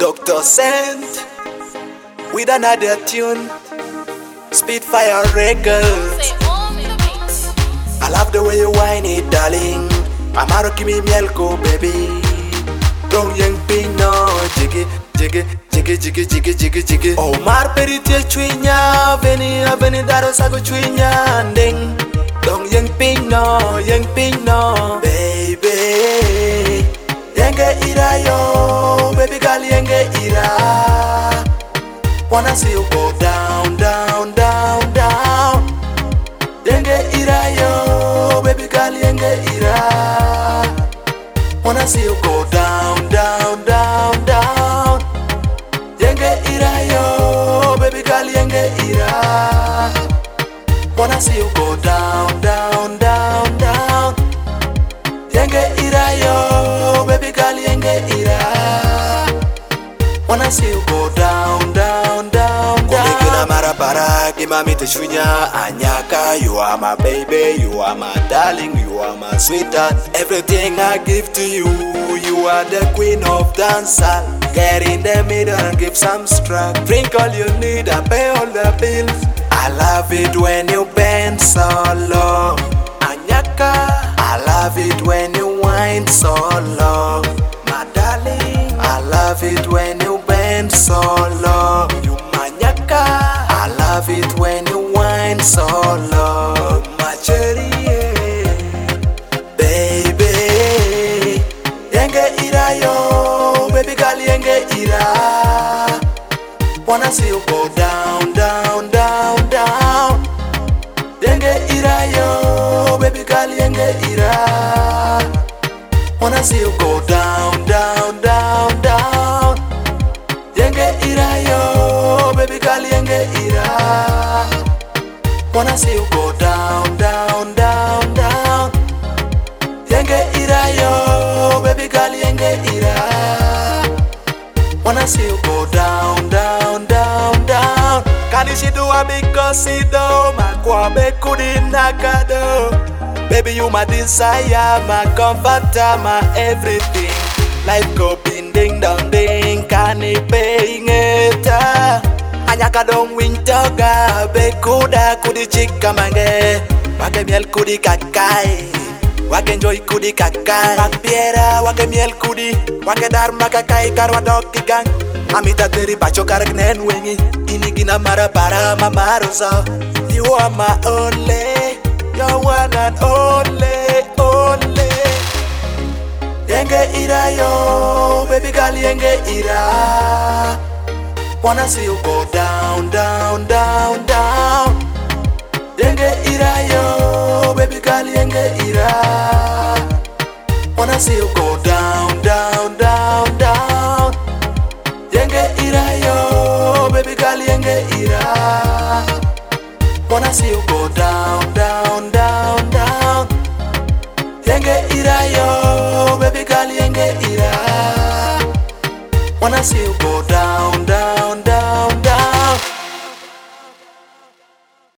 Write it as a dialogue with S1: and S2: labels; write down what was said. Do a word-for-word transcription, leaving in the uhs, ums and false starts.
S1: Doctor Sent with another tune, Spitfire Records. I love the way you whine it, darling. Amaro kimi mielko, baby. Don't young pino, jiggy, jiggy, jiggy, jiggy, jiggy, jiggy, jiggy. Oh, mar perite chuinya, veni, veni daro sago chuinya, ding. Don't young pino, young pino, baby. Yenge ira yo, baby girl, yenge ira. Wanna see you go down, down, down, down. Yenge ira yo, baby girl, yenge ira. Wanna see you go down, down, down, down. Yenge ira yo, baby girl, yenge ira. Wanna see you go down, down, down, down. Yenge ira yo, baby girl, yenge ira. Wanna see you go down, down, down, down. Kumikina marabara, kimami teshunya anyaka. You are my baby, you are my darling, you are my sweetheart. Everything I give to you, you are the queen of dancer. Get in the middle and give some struck. Drink all you need and pay all the bills. I love it when you bend so low, anyaka. I love it when you whine so low, my darling. I love it when you bend so low, you manyaka. I love it when you whine so low, my cherry, baby. Yenge ira yo, baby girl, yenge ira. Wanna see you go down, down, down, down. Yenge ira yo, baby girl, yenge ira. Wanna see you go down, down, down, down. Yenge ira yo, baby girl, yenge ira. Wanna see you go down, down, down, down. Yenge ira yo, baby girl, yenge ira. Wanna see you go down, down, down, down. Can you see do a because see do makwabe kudinakado. Baby, you my desire, my comforter, my everything. Life go bing ding dong ding, kani paying it. Anyaka dong wintoga, be kuda kudi chika mange. Wake miel kudi kakai, wake enjoy kudi kakai. Wake piera, wake miel kudi, wake dharma kakai karwa doki gang. Amita teri bacho karak nen wengi, inigina mara para mamarosa. You are my only. You're one and only, only. Yenge ira yo, baby girl, yenge ira. Wanna see you go down, down, down, down. Yenge ira yo, baby girl, yenge ira. Wanna see you go down, down, down, down. Yenge ira yo, baby girl, yenge ira. Wanna see you go down, down, down, down. Yenge ira yo, baby girl, yenge ira. Wanna see you go down, down, down.